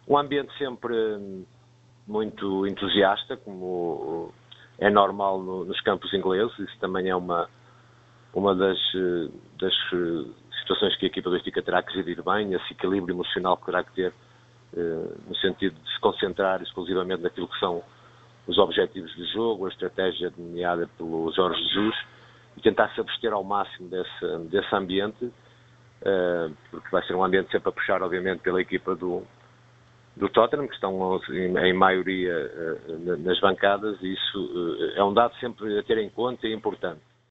Um ambiente sempre muito entusiasta, como é normal nos campos ingleses. Isso também é uma das situações que a equipa do Benfica terá que gerir bem, esse equilíbrio emocional que terá que ter, no sentido de se concentrar exclusivamente naquilo que são os objetivos do jogo, a estratégia delineada pelo Jorge Jesus, e tentar se abster ao máximo desse ambiente, porque vai ser um ambiente sempre a puxar, obviamente, pela equipa do Tottenham, que estão em maioria nas bancadas, e isso é um dado sempre a ter em conta e importante.